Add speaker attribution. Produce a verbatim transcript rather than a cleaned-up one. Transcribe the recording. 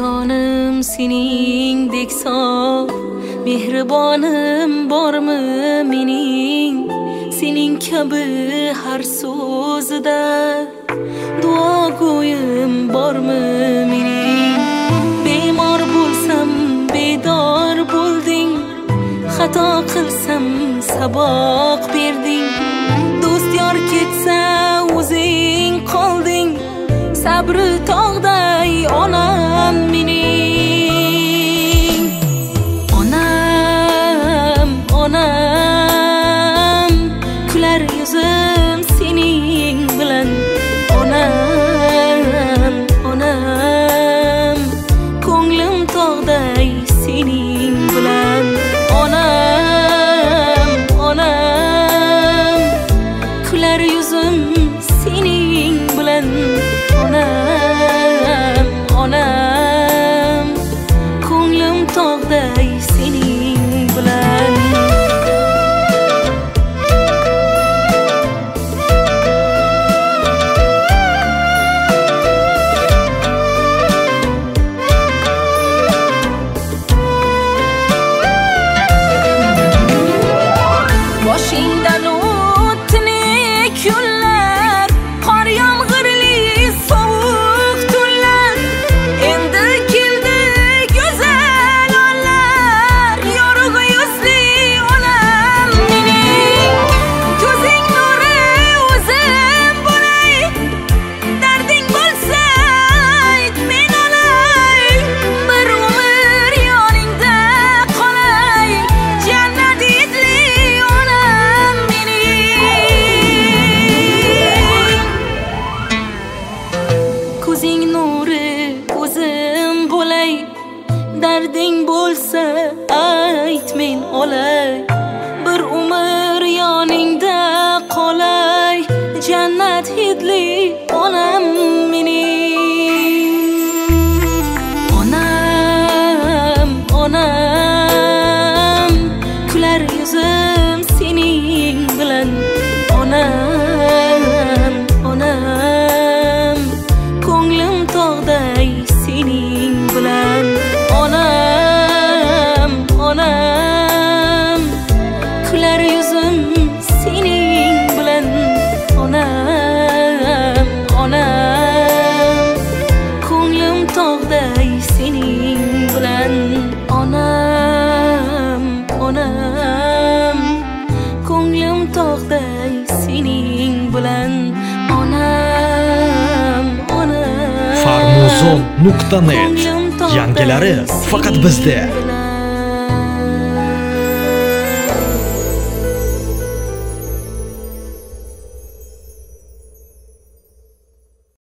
Speaker 1: jonim seningdek sof, mehribonim bormi mening? Sening kabi har so'zida duo go'yim bormi mening? Bemor bo'lsam bedor bo'lding, xato qilsam saboq berding. Do'st yor ketsa o'zing qolding, sabri tog'day onam mening. Onam, onam, kular yuzim sening bilan. Onam, onam, ko'nglim tog'day sening bilan. Onam, onam, kular yuzim sening bilan. Onam, onam, ko'nglim tog'day sening bilan. Boshingdan o'tni kunlar, qor yomg'irli sovuq tunlar. Endi keldi go'zal onlar, yorug' yuzli onam mening. Ko'zing nuri o'zim bo'lay, darding bo'lsa ayt men olay. Bir umr yoningda qolay, jannat hidli onam mening. Ko'zing nuri o'zim bo'lay, darding bo'lsa ayt men olay. Bir umr yoningda qolay, jannat hidli onam mening. Onam, onam, kular yuzim sening bilan. Onam, onam, ko'nglim tog'day sening bilan. Onam, onam, kular yuzim sening bilan. Onam, onam, ko'nglim tog'day sening bilan. Onam, onam, ko'nglim tog'day sening bilan. Onam, onam,
Speaker 2: farmuzon nuqta net yangilari faqat bizda.